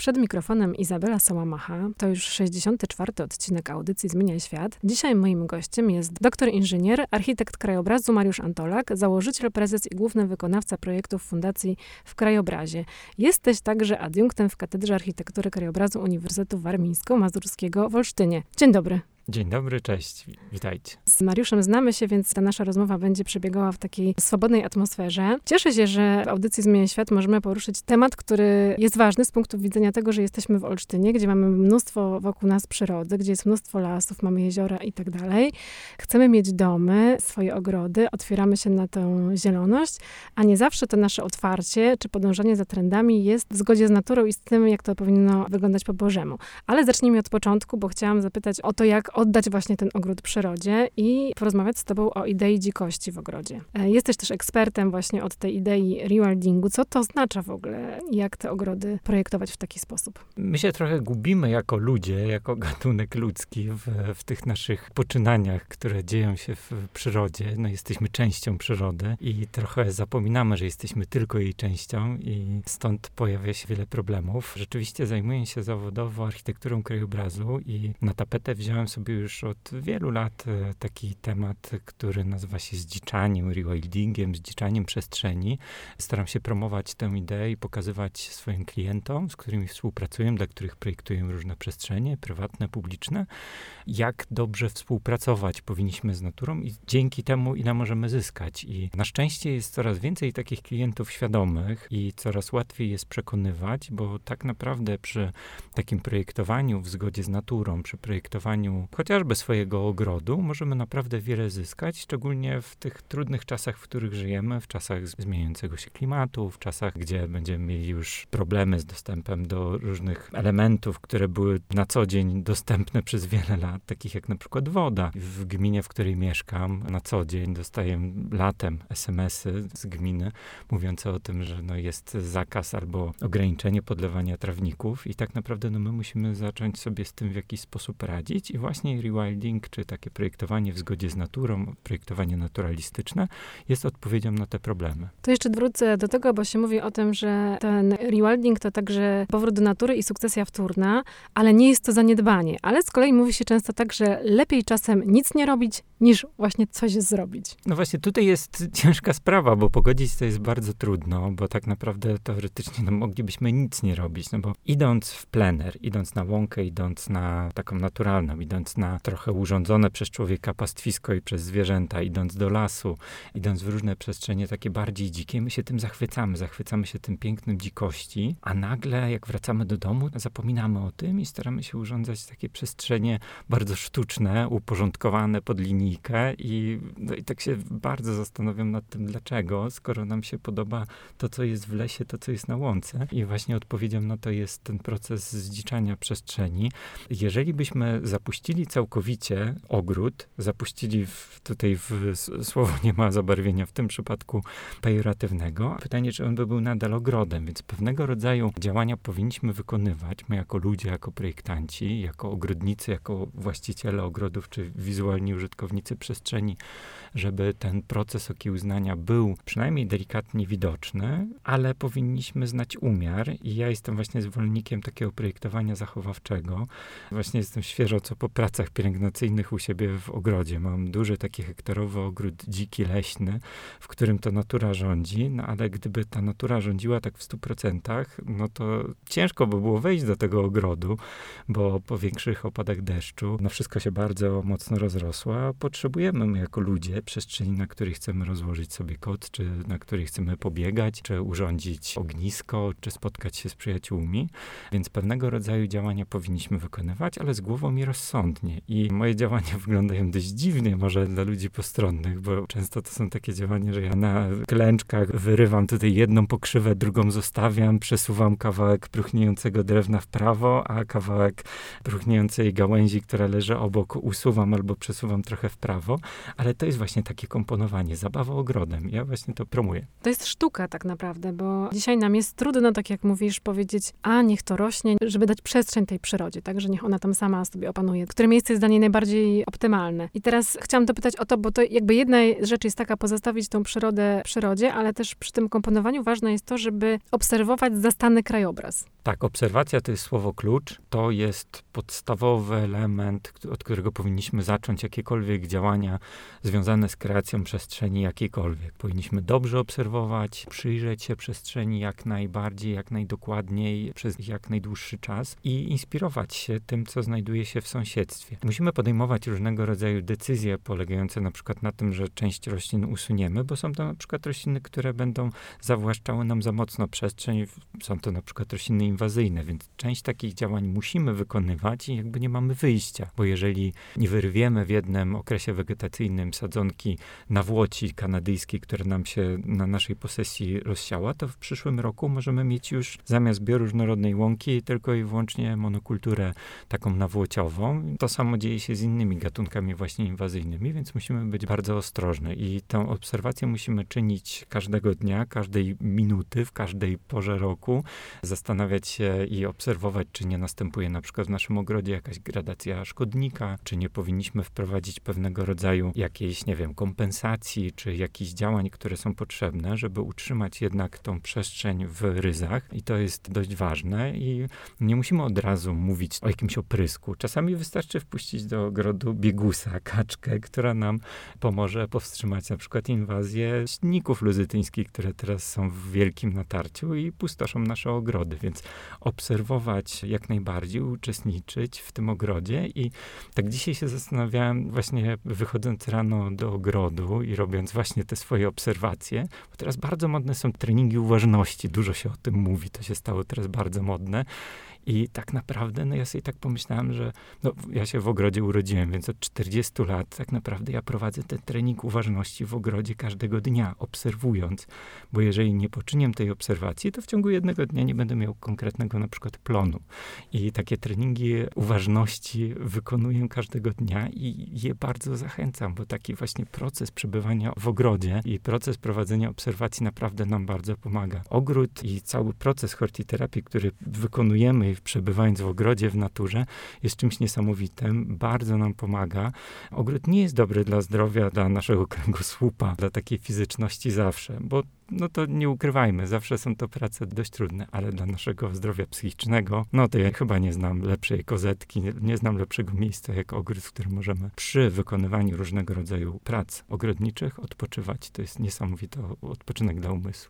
Przed mikrofonem Izabela Sołamacha. To już 64. odcinek audycji Zmieniaj Świat. Dzisiaj moim gościem jest doktor inżynier, architekt krajobrazu Mariusz Antolak, założyciel, prezes i główny wykonawca projektów Fundacji w Krajobrazie. Jesteś także adiunktem w Katedrze Architektury Krajobrazu Uniwersytetu Warmińsko-Mazurskiego w Olsztynie. Dzień dobry. Dzień dobry, cześć, witajcie. Z Mariuszem znamy się, więc ta nasza rozmowa będzie przebiegała w takiej swobodnej atmosferze. Cieszę się, że w audycji Zmieniaj Świat możemy poruszyć temat, który jest ważny z punktu widzenia tego, że jesteśmy w Olsztynie, gdzie mamy mnóstwo wokół nas przyrody, gdzie jest mnóstwo lasów, mamy jeziora i tak dalej. Chcemy mieć domy, swoje ogrody, otwieramy się na tę zieloność, a nie zawsze to nasze otwarcie czy podążanie za trendami jest w zgodzie z naturą i z tym, jak to powinno wyglądać po Bożemu. Ale zacznijmy od początku, bo chciałam zapytać o to, jak oddać właśnie ten ogród przyrodzie i porozmawiać z tobą o idei dzikości w ogrodzie. Jesteś też ekspertem właśnie od tej idei rewildingu. Co to oznacza w ogóle? Jak te ogrody projektować w taki sposób? My się trochę gubimy jako ludzie, jako gatunek ludzki w tych naszych poczynaniach, które dzieją się w przyrodzie. No, jesteśmy częścią przyrody i trochę zapominamy, że jesteśmy tylko jej częścią i stąd pojawia się wiele problemów. Rzeczywiście zajmuję się zawodowo architekturą krajobrazu i na tapetę wziąłem sobie już od wielu lat taki temat, który nazywa się zdziczaniem, rewildingiem, zdziczaniem przestrzeni. Staram się promować tę ideę i pokazywać swoim klientom, z którymi współpracuję, dla których projektuję różne przestrzenie, prywatne, publiczne, jak dobrze współpracować powinniśmy z naturą i dzięki temu ile możemy zyskać. I na szczęście jest coraz więcej takich klientów świadomych i coraz łatwiej jest przekonywać, bo tak naprawdę przy takim projektowaniu w zgodzie z naturą, przy projektowaniu chociażby swojego ogrodu, możemy naprawdę wiele zyskać, szczególnie w tych trudnych czasach, w których żyjemy, w czasach zmieniającego się klimatu, w czasach, gdzie będziemy mieli już problemy z dostępem do różnych elementów, które były na co dzień dostępne przez wiele lat, takich jak na przykład woda. W gminie, w której mieszkam, na co dzień dostaję latem SMS-y z gminy mówiące o tym, że jest zakaz albo ograniczenie podlewania trawników i tak naprawdę my musimy zacząć sobie z tym w jakiś sposób radzić i właśnie rewilding, czy takie projektowanie w zgodzie z naturą, projektowanie naturalistyczne jest odpowiedzią na te problemy. To jeszcze wrócę do tego, bo się mówi o tym, że ten rewilding to także powrót do natury i sukcesja wtórna, ale nie jest to zaniedbanie. Ale z kolei mówi się często tak, że lepiej czasem nic nie robić, niż właśnie coś zrobić. No właśnie tutaj jest ciężka sprawa, bo pogodzić to jest bardzo trudno, bo tak naprawdę teoretycznie moglibyśmy nic nie robić, bo idąc w plener, idąc na łąkę, idąc na taką naturalną, idąc na trochę urządzone przez człowieka pastwisko i przez zwierzęta, idąc do lasu, idąc w różne przestrzenie takie bardziej dzikie, my się tym zachwycamy się tym pięknem dzikości, a nagle jak wracamy do domu, zapominamy o tym i staramy się urządzać takie przestrzenie bardzo sztuczne, uporządkowane pod linijkę i tak się bardzo zastanawiam nad tym, dlaczego, skoro nam się podoba to, co jest w lesie, to, co jest na łące. I właśnie odpowiedzią na to jest ten proces zdziczania przestrzeni. Jeżeli byśmy zapuścili całkowicie ogród, słowo nie ma zabarwienia w tym przypadku pejoratywnego. Pytanie, czy on by był nadal ogrodem, więc pewnego rodzaju działania powinniśmy wykonywać, my jako ludzie, jako projektanci, jako ogrodnicy, jako właściciele ogrodów, czy wizualni użytkownicy przestrzeni, żeby ten proces okiełznania był przynajmniej delikatnie widoczny, ale powinniśmy znać umiar i ja jestem właśnie zwolennikiem takiego projektowania zachowawczego. Właśnie jestem świeżo co po pracach pielęgnacyjnych u siebie w ogrodzie. Mam duży taki hektarowy ogród dziki, leśny, w którym to natura rządzi, ale gdyby ta natura rządziła tak w 100%, to ciężko by było wejść do tego ogrodu, bo po większych opadach deszczu wszystko się bardzo mocno rozrosło, a potrzebujemy my jako ludzie przestrzeni, na której chcemy rozłożyć sobie kot, czy na której chcemy pobiegać, czy urządzić ognisko, czy spotkać się z przyjaciółmi, więc pewnego rodzaju działania powinniśmy wykonywać, ale z głową i rozsądnie. I moje działania wyglądają dość dziwnie może dla ludzi postronnych, bo często to są takie działania, że ja na klęczkach wyrywam tutaj jedną pokrzywę, drugą zostawiam, przesuwam kawałek pruchniejącego drewna w prawo, a kawałek pruchniejącej gałęzi, która leży obok, usuwam albo przesuwam trochę w prawo, ale to jest właśnie takie komponowanie, zabawa ogrodem. Ja właśnie to promuję. To jest sztuka tak naprawdę, bo dzisiaj nam jest trudno, tak jak mówisz, powiedzieć, niech to rośnie, żeby dać przestrzeń tej przyrodzie, tak, że niech ona tam sama sobie opanuje. Które miejsce jest dla niej najbardziej optymalne. I teraz chciałam dopytać o to, bo to jakby jedna rzecz jest taka, pozostawić tą przyrodę w przyrodzie, ale też przy tym komponowaniu ważne jest to, żeby obserwować zastany krajobraz. Tak, obserwacja to jest słowo klucz. To jest podstawowy element, od którego powinniśmy zacząć jakiekolwiek działania związane z kreacją przestrzeni jakiejkolwiek. Powinniśmy dobrze obserwować, przyjrzeć się przestrzeni jak najbardziej, jak najdokładniej, przez jak najdłuższy czas i inspirować się tym, co znajduje się w sąsiedztwie. Musimy podejmować różnego rodzaju decyzje polegające na przykład na tym, że część roślin usuniemy, bo są to na przykład rośliny, które będą zawłaszczały nam za mocno przestrzeń. Są to na przykład rośliny inwazyjne, więc część takich działań musimy wykonywać i jakby nie mamy wyjścia, bo jeżeli nie wyrwiemy w jednym okresie wegetacyjnym sadzonki nawłoci kanadyjskiej, która nam się na naszej posesji rozsiała, to w przyszłym roku możemy mieć już zamiast bioróżnorodnej łąki tylko i wyłącznie monokulturę taką nawłociową. To samo dzieje się z innymi gatunkami właśnie inwazyjnymi, więc musimy być bardzo ostrożni i tę obserwację musimy czynić każdego dnia, każdej minuty, w każdej porze roku, zastanawiać się i obserwować, czy nie następuje na przykład w naszym ogrodzie jakaś gradacja szkodnika, czy nie powinniśmy wprowadzić pewnego rodzaju jakiejś, nie wiem, kompensacji, czy jakichś działań, które są potrzebne, żeby utrzymać jednak tą przestrzeń w ryzach. I to jest dość ważne i nie musimy od razu mówić o jakimś oprysku. Czasami wystarczy wpuścić do ogrodu biegusa, kaczkę, która nam pomoże powstrzymać na przykład inwazję śników luzytyńskich, które teraz są w wielkim natarciu i pustoszą nasze ogrody, więc obserwować jak najbardziej, uczestniczyć w tym ogrodzie i tak dzisiaj się zastanawiałem właśnie wychodząc rano do ogrodu i robiąc właśnie te swoje obserwacje, bo teraz bardzo modne są treningi uważności, dużo się o tym mówi, to się stało teraz bardzo modne. I tak naprawdę, ja sobie tak pomyślałem, że ja się w ogrodzie urodziłem, więc od 40 lat tak naprawdę ja prowadzę ten trening uważności w ogrodzie każdego dnia, obserwując, bo jeżeli nie poczynię tej obserwacji, to w ciągu jednego dnia nie będę miał konkretnego na przykład plonu. I takie treningi uważności wykonuję każdego dnia i je bardzo zachęcam, bo taki właśnie proces przebywania w ogrodzie i proces prowadzenia obserwacji naprawdę nam bardzo pomaga. Ogród i cały proces hortiterapii, który wykonujemy przebywając w ogrodzie, w naturze, jest czymś niesamowitym, bardzo nam pomaga. Ogród nie jest dobry dla zdrowia, dla naszego kręgosłupa, dla takiej fizyczności zawsze, bo to nie ukrywajmy, zawsze są to prace dość trudne, ale dla naszego zdrowia psychicznego, to ja chyba nie znam lepszej kozetki, nie znam lepszego miejsca jak ogród, w którym możemy przy wykonywaniu różnego rodzaju prac ogrodniczych odpoczywać. To jest niesamowity odpoczynek dla umysłu.